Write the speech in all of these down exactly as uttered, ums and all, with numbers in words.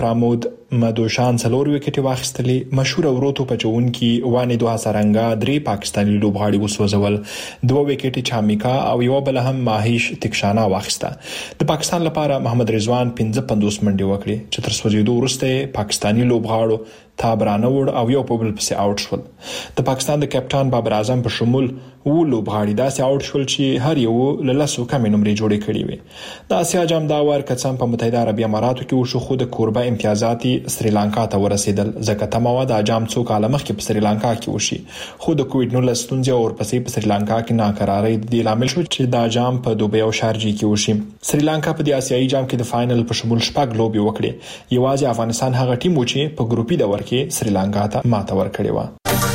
پرامود مدوشان څلور وکټې واخیستلې. مشهور وروتو پچونکي وانیدو هسارنګا درې پاکستاني لوبغاړي وسوځول، دوه وکټې چامیکا او یو بل هم ماهیش تکشانا واخیسته. د پاکستان لپاره محمد رضوان پنځه پنځوس منډې وکړې چې تر سوځېدو وروسته پاکستاني لوبغاړو تابرانه وړ او یو په بل پسې آوټ شول. د پاکستان د کپټان بابر اعظم په شمول و لوبغاړي داسې آوټ شول چې هر یو له لسو کمې نمرې جوړې کړې وې. د اسیا جام دا وار کڅم په متحده عربي اماراتو کې وشو، خو د کوربه امتیازات سریلانکا ته ورسېدل ځکه تمه وه د جام څو کاله مخکې په سریلانکا کې وشي، خو د کووډ نولس ستونزې او ورپسې په سریلانکا کې ناکرارۍ د دې لامل شو چې دا جام په دوبۍ او شارجې کې وشي. سریلانکا په دې آسیایي جام کې د فائنل په شمول شپږ لوبې وکړې. یوازې افغانستان هغه ټیم و چې په ګروپي دور کې سریلانکا ته ماته ورکړې وه.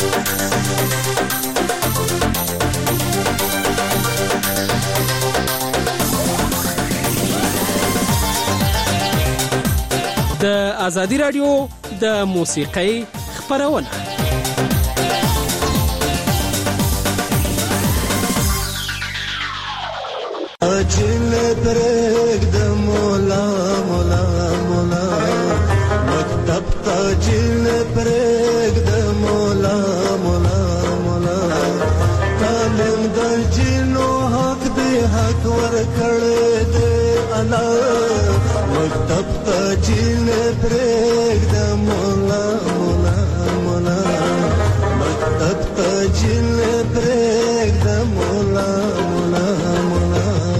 د ازادي رادیو د موسیقۍ خپرونه اجل درګ د مولا مولا مولا مکتب تاجل درګ د مولا مولا مولا کلم د جنو حق دې حق ور کړه دې الله مکتب تاجل درګ د مولا مولا مولا مکتب تاجل درګ د مولا مولا مولا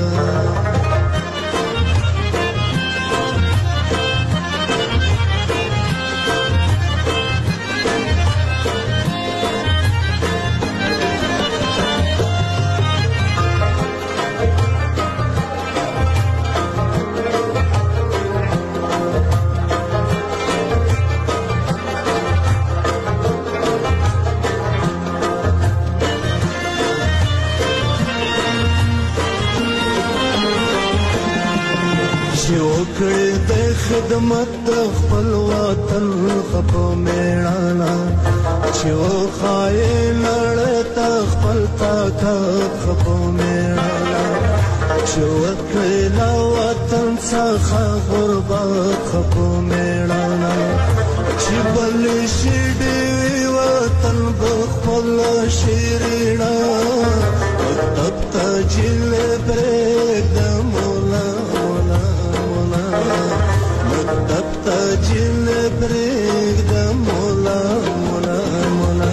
د خدمت خپل وطن خپو میړانا چې و خای لړتا خپل طاقت خپو میړانا چې وکړه وطن څخه غربت خپو میړانا چې بل شي دی وطن بخپل شیرینا مکتب تاجل برګ د مولا مولا مکتب تاجل برګ د مولا مولا مولا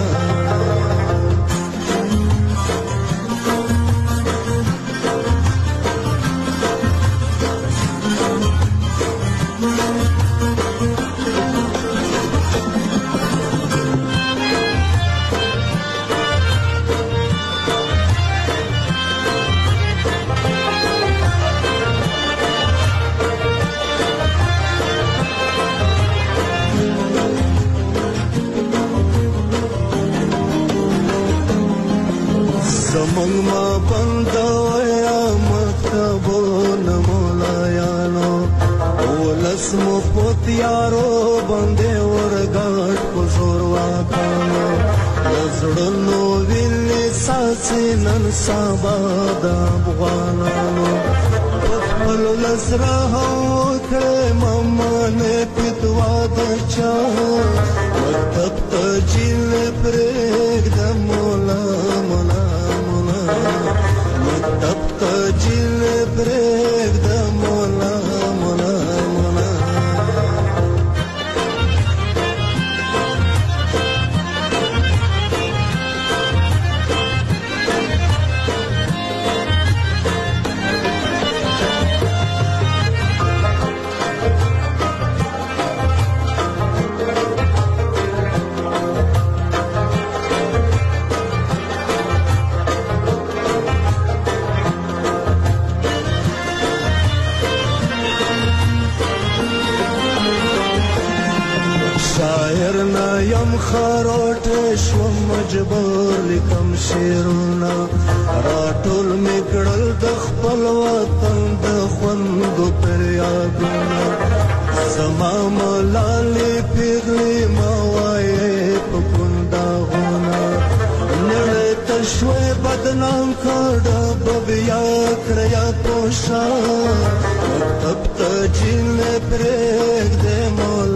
زمونږ ما بندویا مکتبون مولایانو ولس مو پوتیارو باندې ورګاټ په زور واکانو زړونو ویلې ساسي نن سبا د افغانانو خپل لسره وکړه مامانه پتوا د چا مکتب تاجل برګ د مولا مولا مکتب تاجل برګ د مولا مولا مولا شاعر نه یم خروټ شو مجبور لیکم شعرونه راټول میکړل د خپل وطن د خوندو پر یادونه زما ملالې پیغلې ما وایې په کنداغونه نړۍ ته شوی بدنام کړه به بیا کړیا پوښه مکتب تاجل برګ د مولا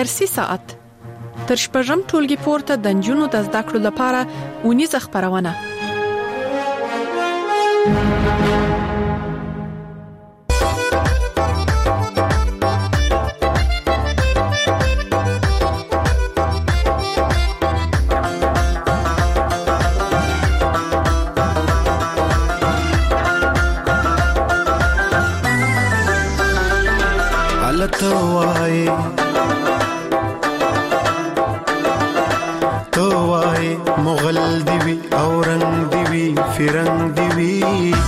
فارسی ساعت تر شپږم ټولګي پورته د نجونو د زده کړو لپاره ونیزه خبرونه. توای توای مغل دیوی اورنگ دیوی فرنگ دیوی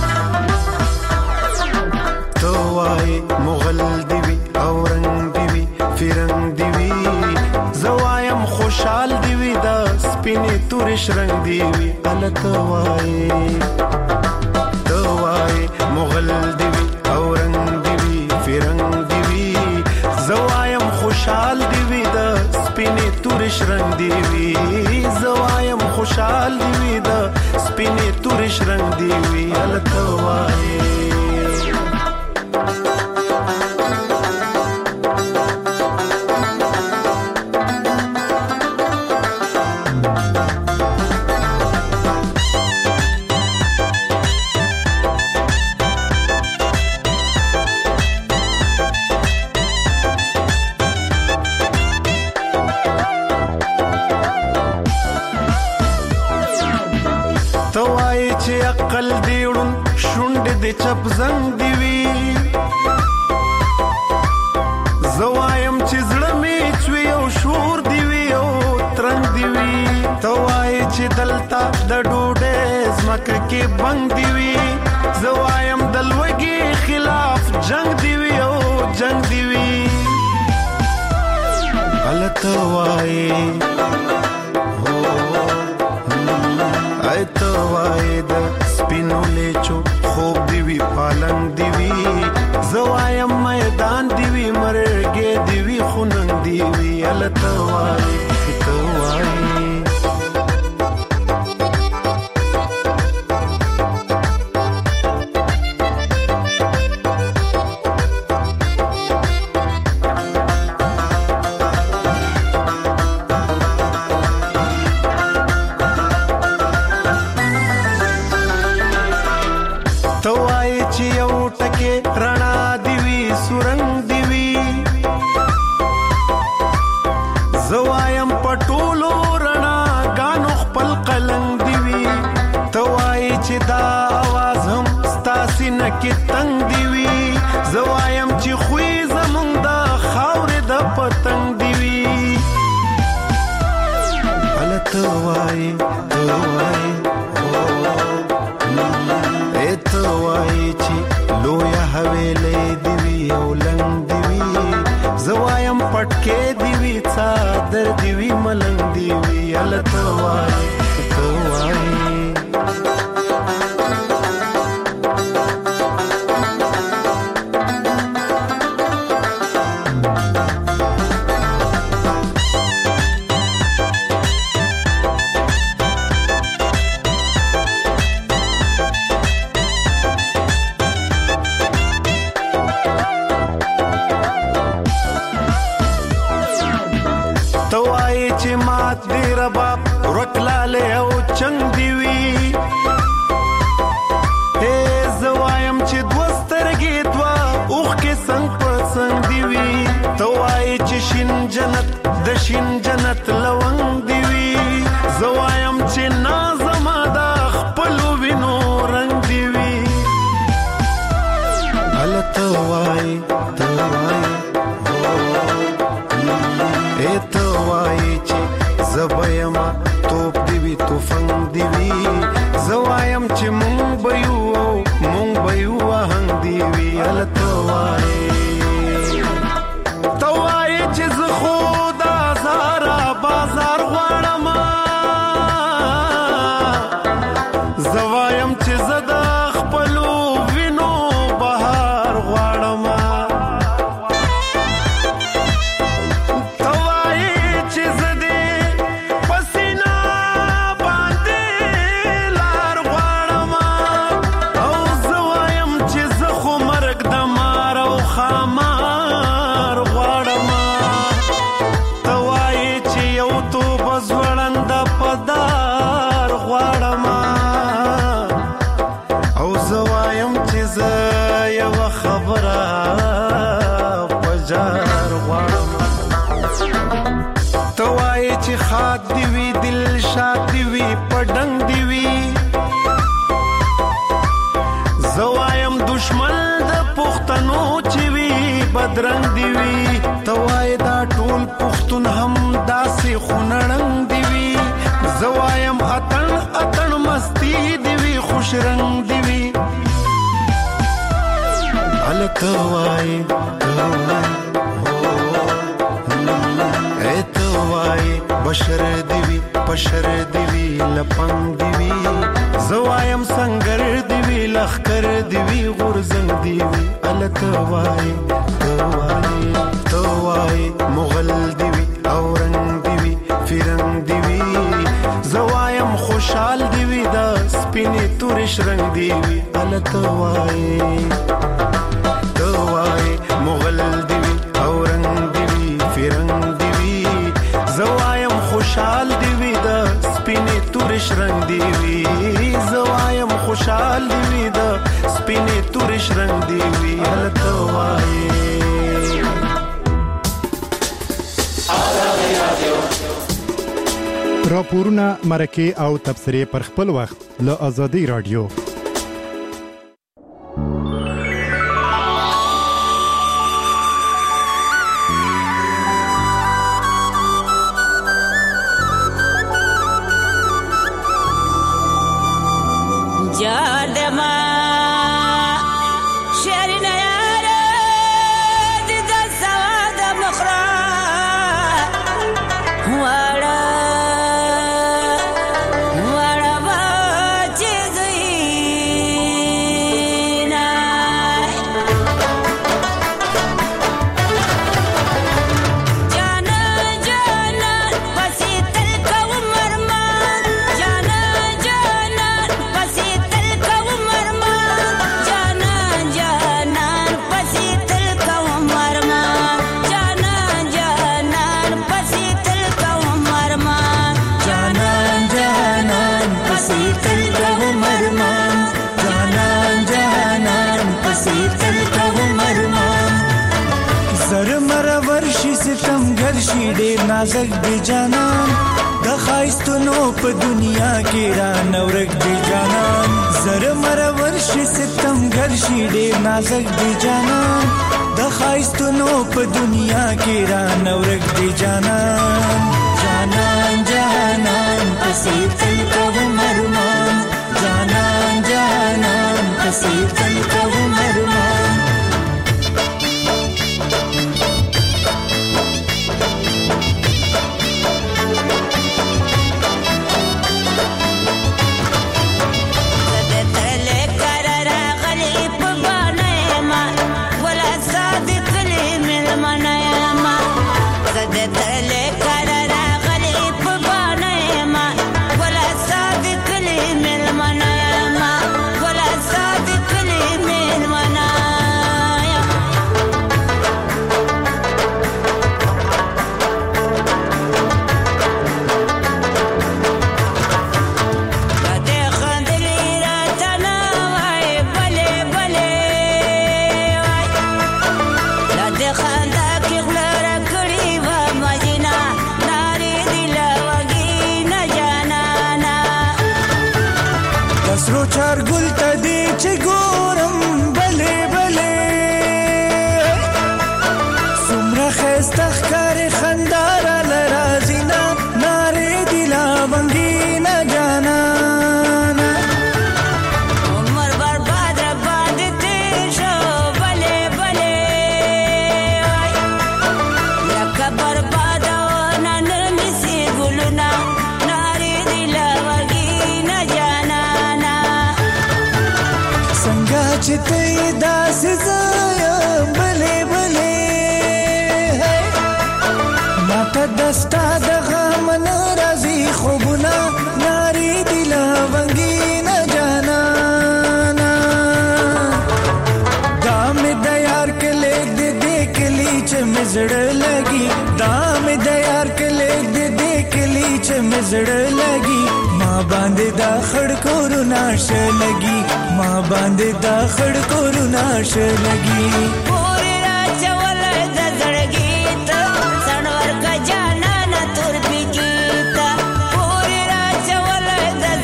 توای مغل دیوی اورنگ دیوی فرنگ دیوی زوایم خوشحال دیوی دا سپینی تورش رنگ دیوی ال توای توای مغل دیوی اورنگ دیوی فرنگ زوایم خوشحال دیوی دا سپینی تورش رنگ دیوی زوایم خوشحال دیوی دا سپینی تورش رنگ دیوی التوای عقل دیوړون شونډې د چپ زنګ دیوي زوایم چې زړه می چوي او شور دیوي او ترنګ دیوي توای چې دلتا د ډوډۍ زمکه کې بنګ دیوي زوایم دلوګي خلاف جنگ دیوي او جنگ دیوي التوای توای د سپینو لیچو خوب دیوی پالنګ دیوی زوایم میدان دیوی مرګې دیوی خوننګ دیوی ال توای توای کې تنگ دیوی زوایم چې خوې زمونږ د خاورې د پتنګ دیوی التوای توای ا توای چې لویا حویلې دیوی او لنګ دیوی زوایم پټکې دیوی څادر دیوی ملنګ دیوی التوای توای رکلاله او چنګ دیوی اے زوایم چې دوسترګې دوا اوخ کې څنګه پسند دیوی توای چې شین جنت د شین جنت لونګ دیوی زوایم چې نازم دا خپل وینو رنگ دیوی ال توای توای اے توای چې زبایما توپ دیوی توفنگ دیوی زوایم چې مونږ بيو مونږ بيو هنګ دیوی ال توای توای چې زه خدا زارا بازار غواړم زوایم چې زدا خپلو وینو بهار غواړم بدنګ دی وی زوایم دشمن د پښتنو چې وی بدرنګ دی وی توای دا ټول پښتون هم داسې خونړنګ دی وی زوایم اتن اتن مستی دی وی خوش رنگ دی وی ال توای توای اے توای بشر دی وی بشر دی وی لپنګ دی وی زوایم سنگر دی وی لخر دی وی غرزنګ دی وی ال توای توای توای مغل دی وی اورنګ دی وی فرنګ دی وی زوایم خوشحال دی وی دا سپینې تورش رنگ دی وی ال توای توای مغل دی وی اورنګ دی وی فرنګ دی وی زوایم خوشحال دی وی دا سپینې تورش رنگ دی وی زوایم خوشحال دی وی دا سپینې تورش رنگ دی وی ال توای راپورونه مرکه او تبصره پر خپل وخت له آزادي رادیو. نازک دی جانان د خایستونو په دنیا کې را نورک دی جانان زر مرور شي ستم ګر شي ډېر نازک دی جانان د خایستونو په دنیا کې را نورک دی جانان جانان جانان پسې تل کوم ارمان جانان جانان پسې تل کوم ارمان دستا د غم ناراضي خوبونه ناري دل ونګي نه جانا دام د یار کله دې دې کلی چې مزړ لګي دام د یار کله دې دې کلی چې مزړ لګي ما باندې دا خړ کورو ناش لګي ما باندې دا خړ کورو ناش لګي پورې راځول د زړګي ته سنور کا جانا نه تور پکیتا پورې راځول د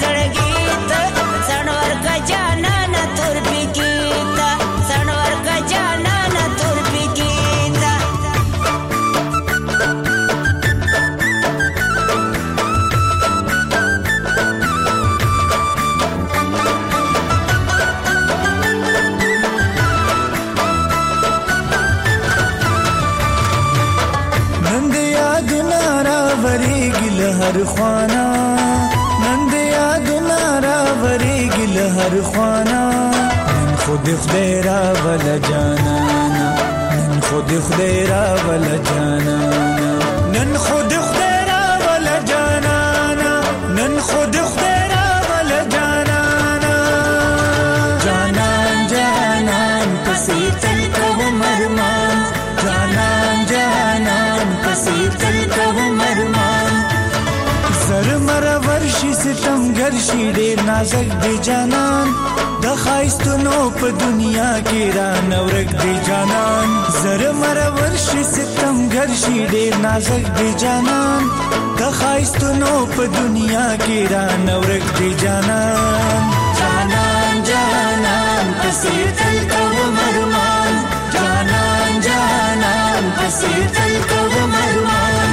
هر خوانا نن د یادونه راورېږي له هر خوانا نن خود خدای راوله جانانا نن خود خدای راوله جانانا نن خود خدای راوله جانانا نن خود خدای راوله جانانا جانان جانان پسې تل کوم ارمان جانان جانان پسې تل کوم ارمان زر مر ورشي ستمګر شي ډېر نازک دی جانان د خایستونو په دنیا کې را نورک دی جانان زر مر ورشي ستمګر شي ډېر نازک دی جانان د خایستونو په دنیا کې را نورک دی جانان جانان جانان پسې تل کوم ارمان جانان جانان پسې تل کوم ارمان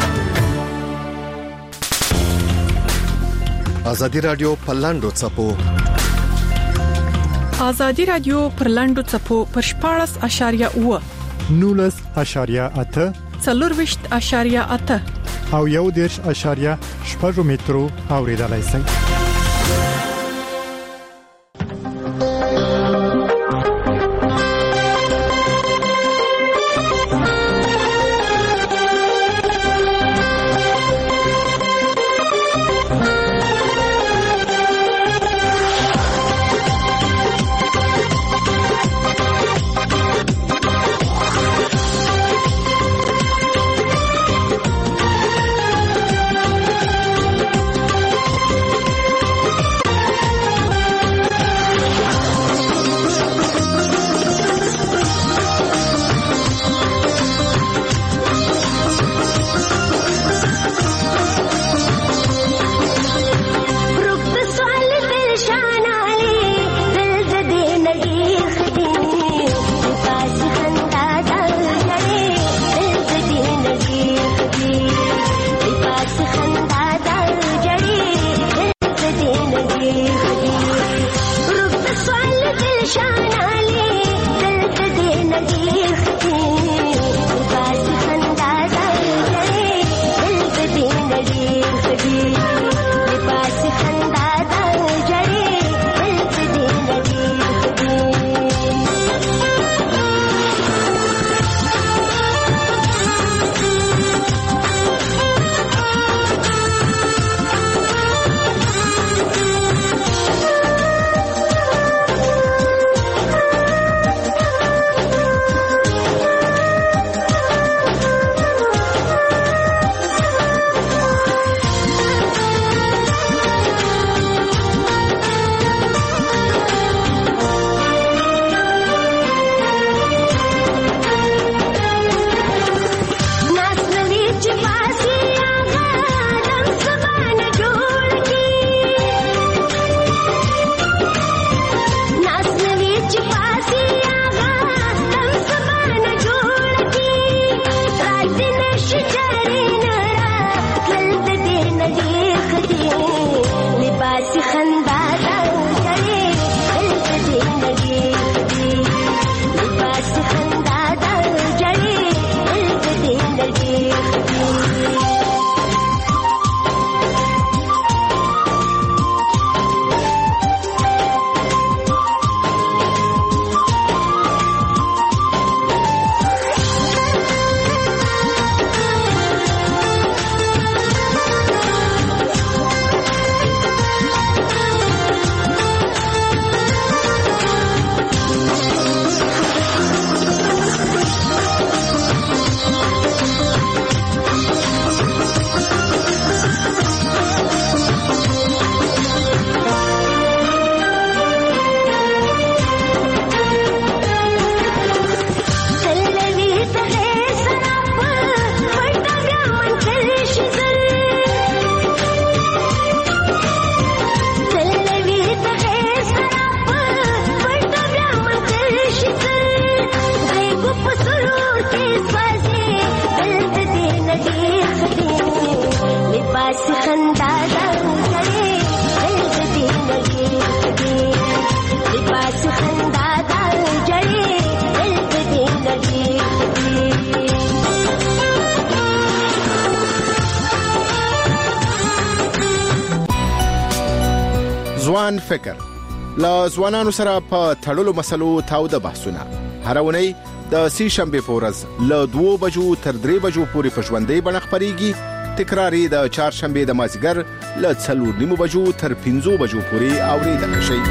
ازادي رادیو په لاندو چپو ازادي رادیو پر لاندو چپو پر شپاړس اشاریه اوه نولس اشاریه اته څلورویشت اشاریه اته او یو دېرش اشاریه شپږ مترو اوریدلای شئ. ځوان فکر له ځوانانو سره په تړلو مسلو تاوده بحثونه هر اونۍ د سې شنبه په ورځ له دوه بجو تر درې بجو پورې په ژوندۍ بڼه خپرېږي، تکراري د چهارشنبه د مازیګر له څلور نیمو بجو تر پنځو بجو پورې اوریدل شي.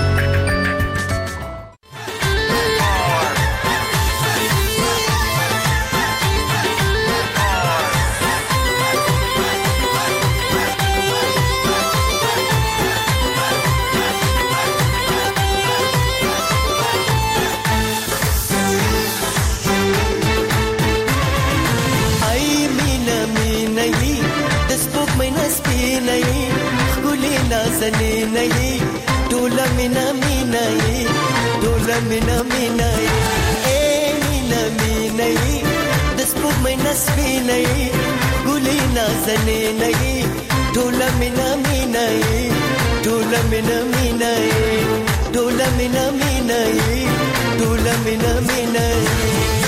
Dola mina mina ye, dola mina mina ye, eh mina mina ye, despuk mai nasbina ye, guli nazanina ye, dola mina mina ye, dola mina mina ye, dola mina mina ye, dola mina mina ye.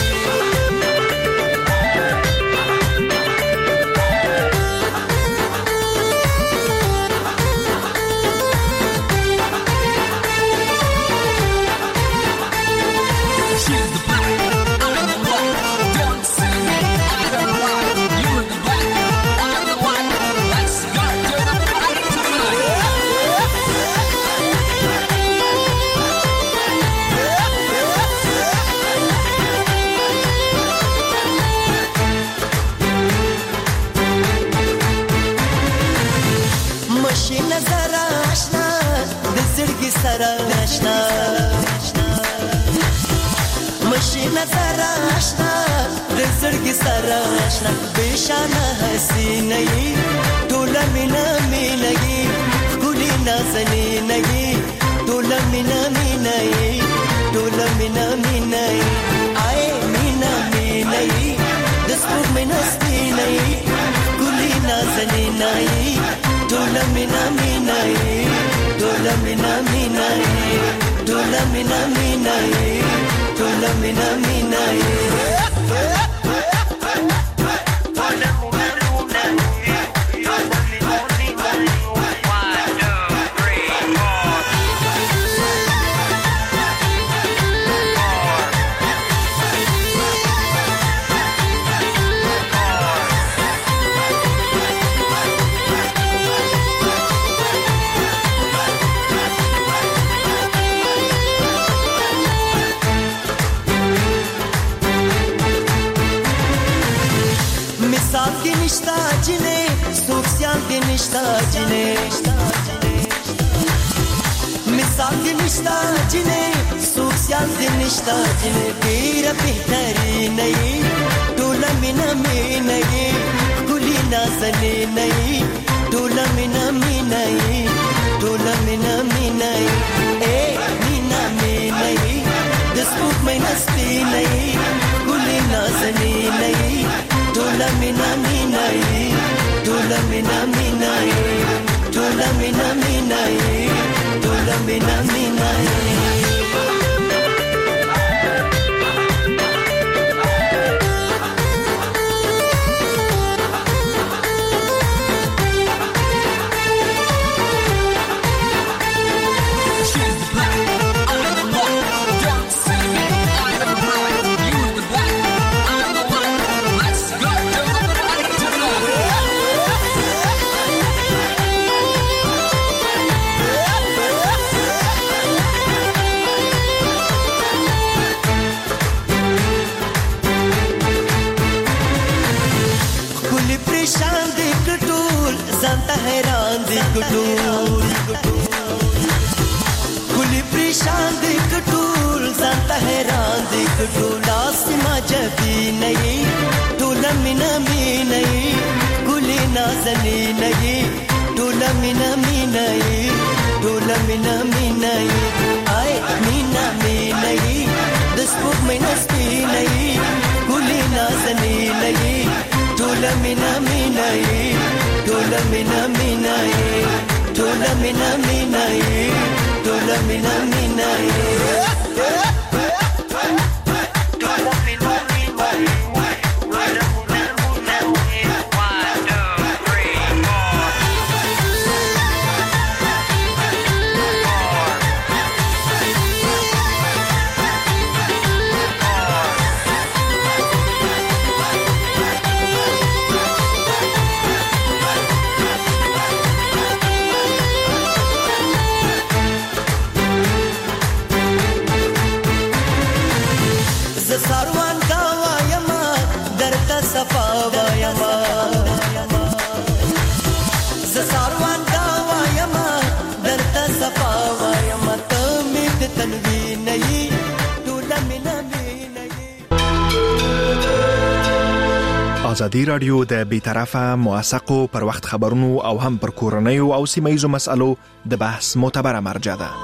مشینه زرا آشنا د زړګي سره آشنا بشانه حسینه یې ټول مینا مینا یې ګلې نازنینه یې ټول مینا مینا یې ټول مینا مینا یې آی مینا مینا یې د سپوږ مینا سپینه یې ګلې نازنینه یې ټول مینا مینا یې ټول مینا مینا یې ټول مینا مینا یې Tola mina mina ye, tola mina mina ye, tola mina mina ye. One, two, three, four. साथ के निष्ठा जिने सोचियां के निष्ठा जिने मिसाल के निष्ठा जिने सोचियां के निष्ठा जिने तेरा बेहतरी नहीं टोला मिना में नहीं गुली नाज़ने नहीं टोला मिना में नहीं टोला मिना में नहीं ए मिना में नहीं दस्तूर में नस्ती नहीं गुली नाज़ने नहीं Tola mina mina ye, tola mina mina ye, tola mina mina ye, tola mina mina ye. Zanta हैरान दी कटूल कुली परेशान दी कटूल Zanta हैरान दी कटूल आसमा जबी नहीं टोला मिना मी नहीं कुली नाज़नी नहीं टोला मिना मी नहीं टोला मिना मी नहीं आए मीना मी नहीं दस्तूर में नस्ती नहीं कुली नाज़नी नहीं टोला मिना मी नहीं Tola mina mina ye, tola mina mina ye, tola mina mina ye. Tola mina mina ye, tola mina mina ye. One, two, three, four. ساروان کا وایما درته صفا وایما ز ساروان کا وایما درته صفا وایما ته می د تنوین نه ټول مینا ازادي رادیو د بیطرفه موثقو پر وخت خبرونو او هم پر کورنیو او سیمه‌ییزو مسالو د بحث معتبره مرجع ده.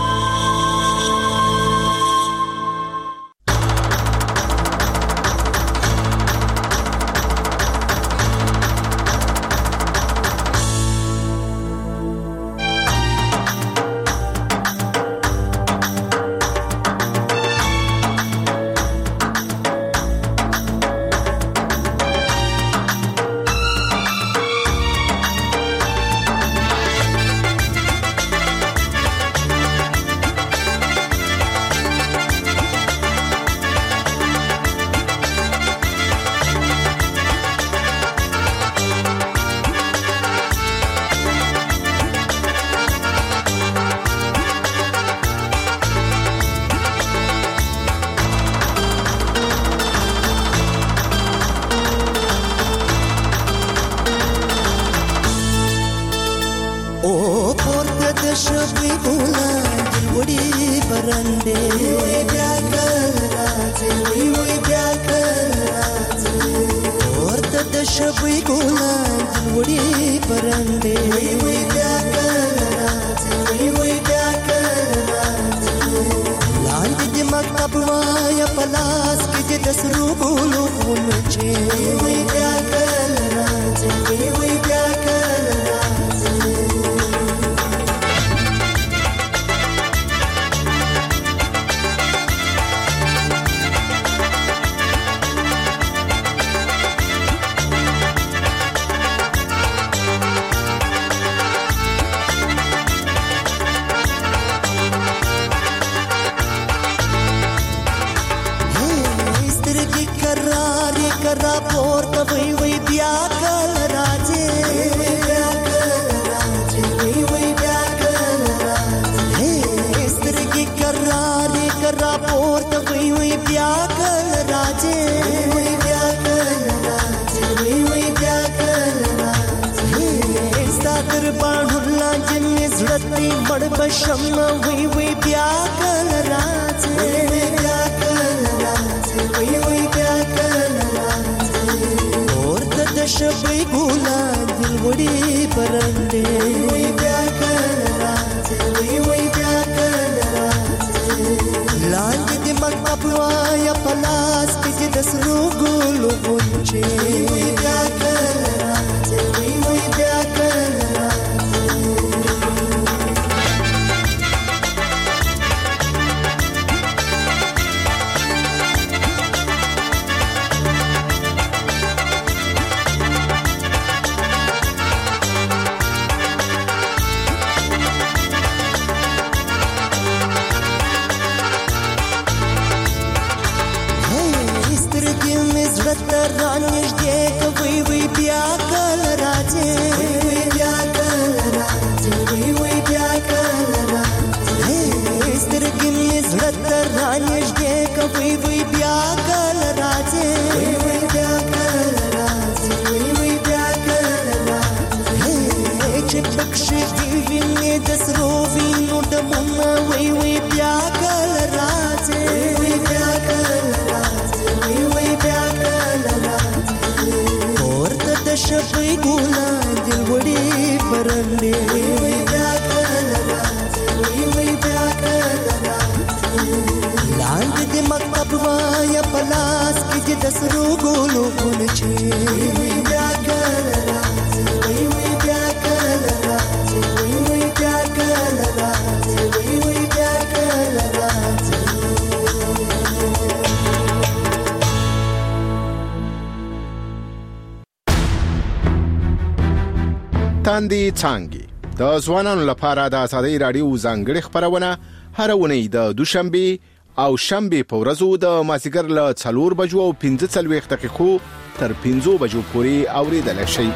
تاندې څانګې د ځوانانو لپاره د ازادي رادیو ځانګړي خبرونه هر ونې د دوشنبه او شنبه په ورځو د مازیګر له څلور بجو او پنځه څلوېښت دقیقو تر پنځه بجو پورې اوریدل شي.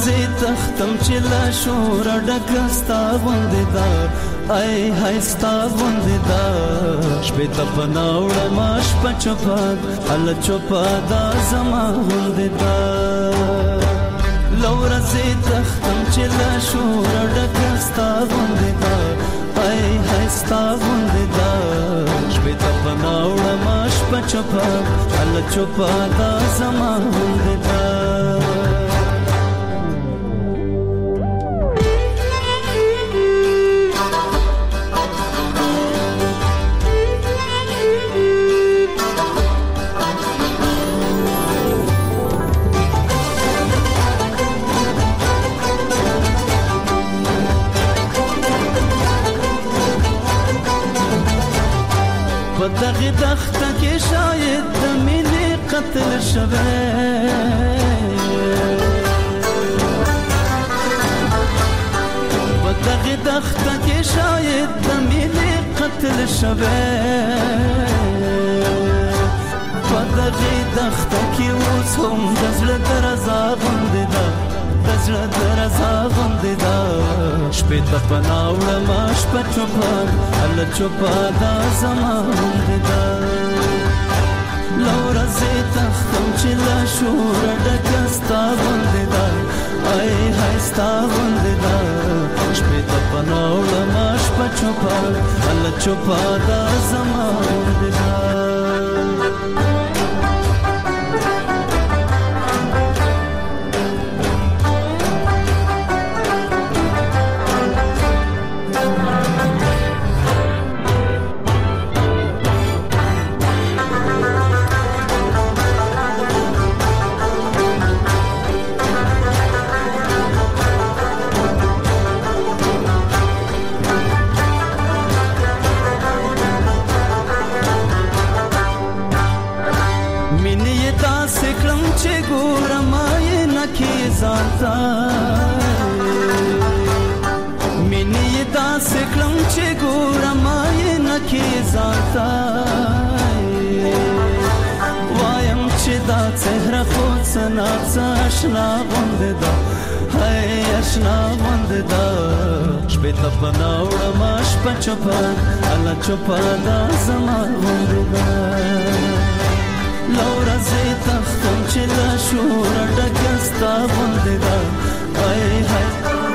ورځې تختم چې لا شور ډکه ستا غوندې ده ای های ستا غوندې ده شپې ته پناه وړمه شپه چوپه هله چوپه دا زما غوندې ده له ورځې تختم چې لا شور ډکه ستا غوندې ده ای های ستا غوندې ده شپې ته پناه وړمه شپه چوپه هله چوپه دا زما غوندې ده دغه دخته کې شاید د مینې قتل شوی په دغه دخته کې شاید د مینې قتل شوی په دغه دخته کې اوس هم د زړه درزا غوندې ده د زړه درزا غوندې ده شپې ته پناه وړمه شپه چوپه هله چوپه دا زما غوندې ده له ورځې تختم چې لا شوره ډکه ستا غوندې ده ای های ستا غوندې ده شپې ته پناه وړمه شپه چوپه هله چوپه دا زما غوندې ده مینې داسې کړم چې ګورم یې نه کې ځانته وایم چې دا څهره خو څه ناڅه اشنا غوندې ده هی اشنا غوندې ده شپې ته پناه وړمه شپه چوپه هله چوپه دا زما غوندې ده له ورځې تختم چې لا شوره ډکه ستا غوندې ده ای های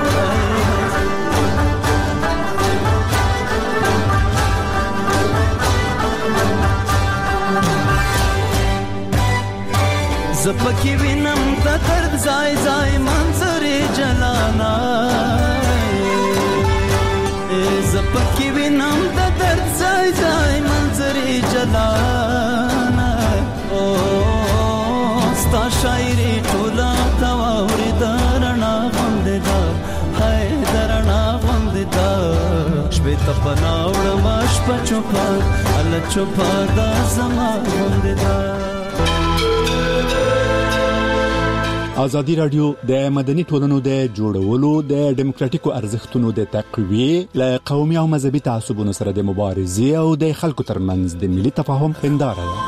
زه پکې وینم د درد ځای ځای منظرې جلانا زه پکې وینم د درد ځای ځای منظرې جلانا ستا شاعري ټوله تا واورېده رڼا غوندې ده هی د رڼا غوندې ده شپې ته پناه وړمه شپه چوپه هله چوپه دا زما غوندې ده ازادي رادیو د مدني ټولنو د جوړولو د ډیموکراتیکو ارزښتونو د تقویه ل قومي او مذهبي تعصبونو سره د مبارزې او د خلکو ترمنځ د ملي تفاهم هنداره ده.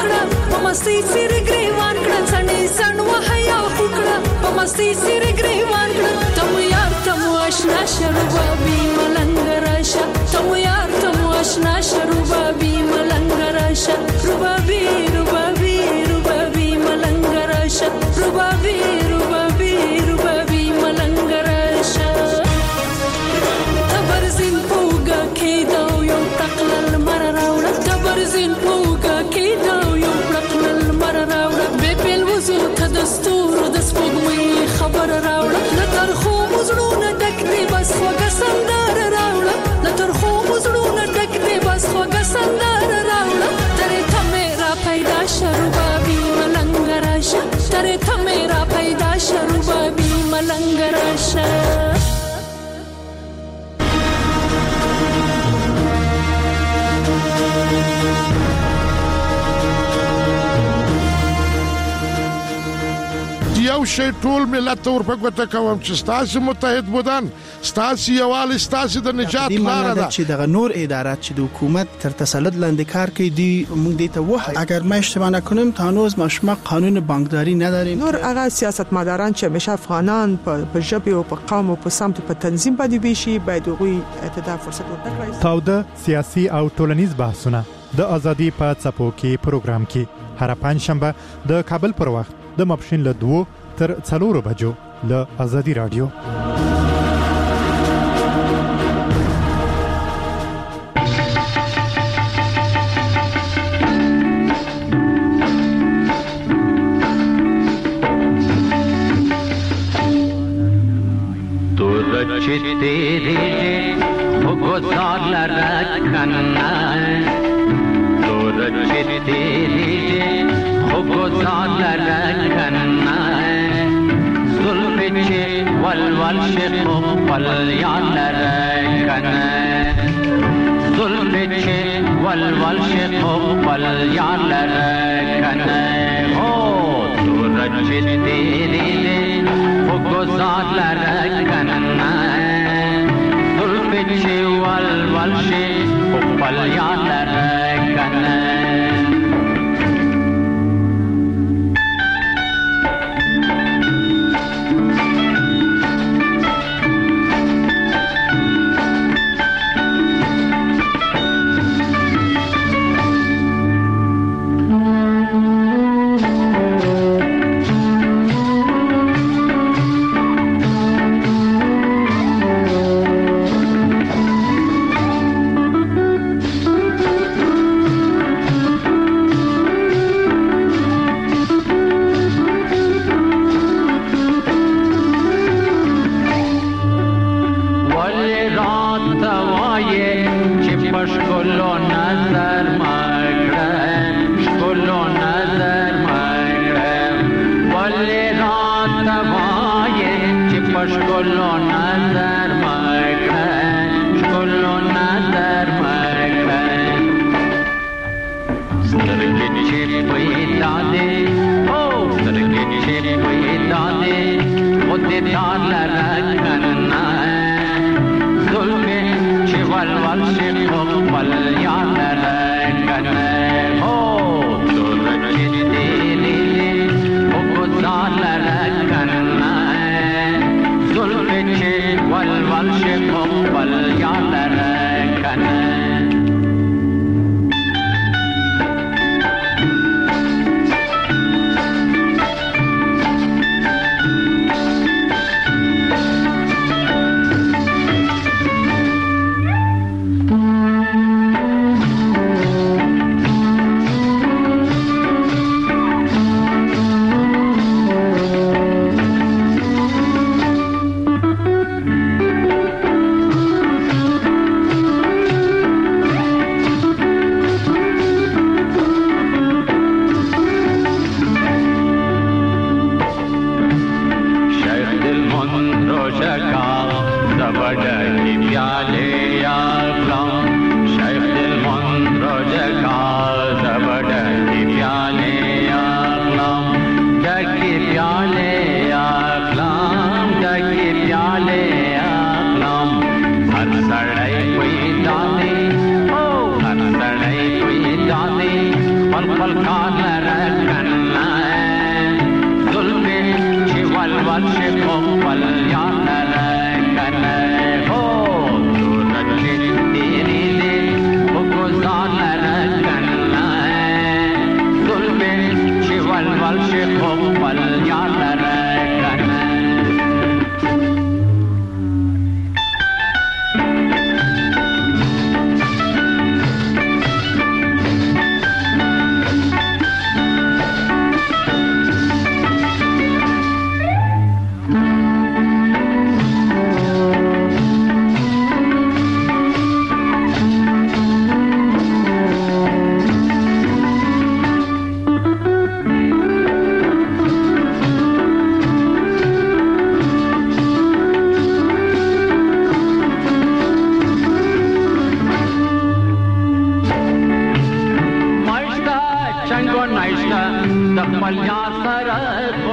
وکړه په مستی سیر ګریوان کړه څنډې سن وهیا وکړه په مستی سیر ګریوان کړه تم یار تم آشنا شربابي ملنګ راشه تم یار تم آشنا شربابي ملنګ راشه ربابي ربابي ربابي ملنګ راشه ربابي ربابي ربابي ملنګ راشه تبرزین پوګه کېدو یو تقلل مر راوړه تبرزین پوګه کېدو یو تقلل مر راوړه به بل وزو تدستور د سپوږمۍ خبر راوړه لتر خو مزړونه ډک دی بس وګ سندر راوړه لتر خو مزړونه ډک دی بس وګ سندر راوړه ترې ته میرا پیدا شربابي ملنګ راشه ترې ته میرا پیدا شربابي ملنګ راشه یو شی ټول ملت ور په ګوته کوم چې ستاسو متحد بودن ستاسو یوال ستاسو د نجات لار ده چې د نور ادارات چې د حکومت تر تسلط لاندې کار کوي دی موږ دې ته وایي اگر ما اشتباه نکنم تا هنوز ما قانون بانکداری نداریم نور هغه سیاستمداران چې همیشه افغانان په ژبه او په قوم او په سمت په تنظیم باندې ویشي باید غوي اعتدال فرصت ورکړي تاوده سیاسي او ټولنیز بحثونه د ازادي په څپو کې پروګرام کې هر پنځ شنبه د کابل پر وخت د ماپښین له دوه تر څلورو بجو له ازادي رادیو تو رچتے رے گزار رکھنا تو رچتے رے گزار رکھنا ظلم چه والوال شق پل یاد رکھنا ظلم چه والوال شق پل یاد رکھنا ہو تو رچتے رے گزار رکھنا ظلم چه والوال شق پل یاد رکھنا خپل کار لره کنه زلفې چې ولول شي په خپل یار لره کنه هو دوره چې تیرې دې په ګزار لره کنه زلفې چې ولول شي په خپل یار لره کنه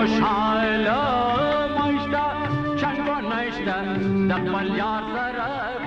د خپل یار سره